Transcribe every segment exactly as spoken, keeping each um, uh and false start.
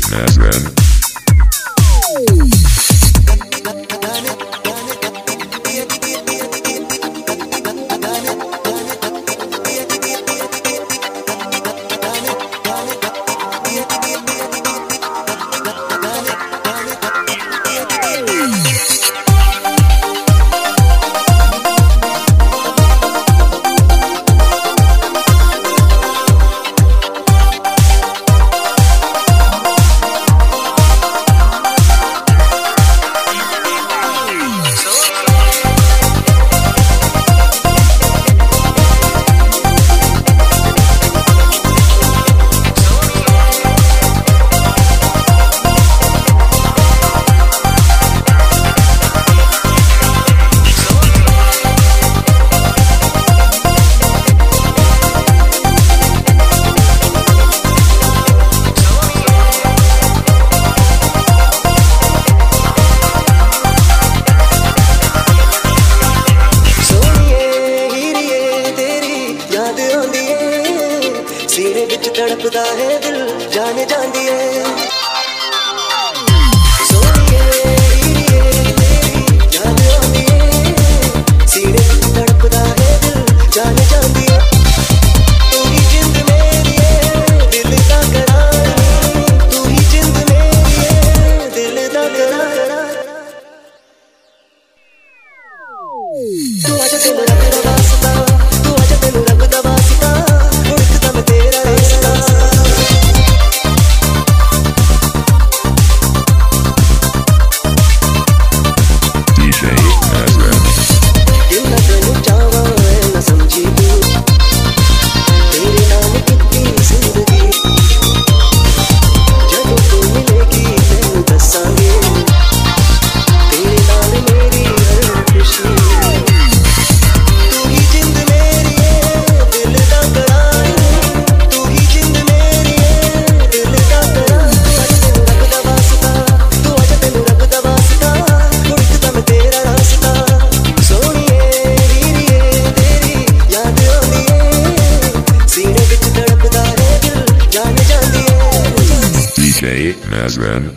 Nazran. सीने विच तड़पदा है दिल जाने जांदी है सोनिए हीरिए तेरी याद आंदी है सीने विच तड़पदा है दिल जाने जांदी है तू ही जिंद मेरी है दिल दा करार तू ही जिंद मेरी है दिल दा करार तू आजा तेनू रब दा वास्ता तू आजा तेनू रब दा वास्ता Nazran.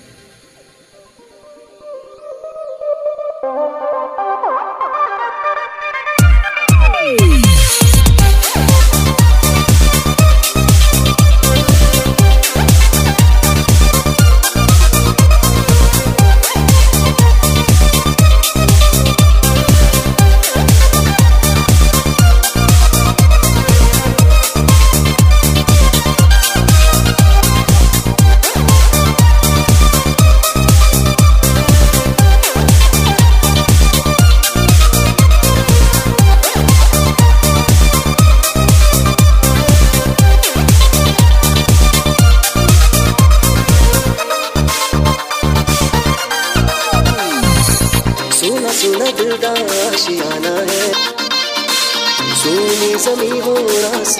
सुना दिल दा आशियाना है सोनी ज़मीं हो रास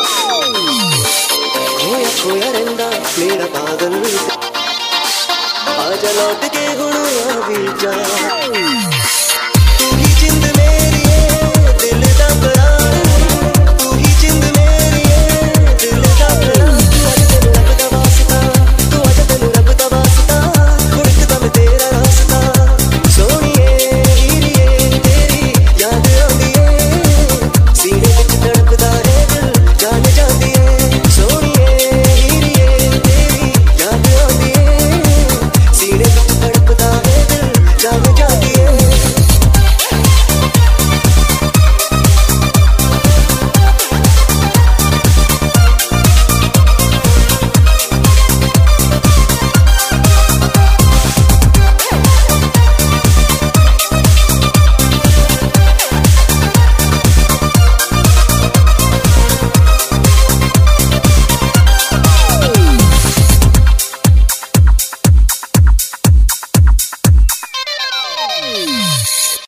खोया खोया रंदा मेरा पागल आजा लौट के हुण आ भी जा।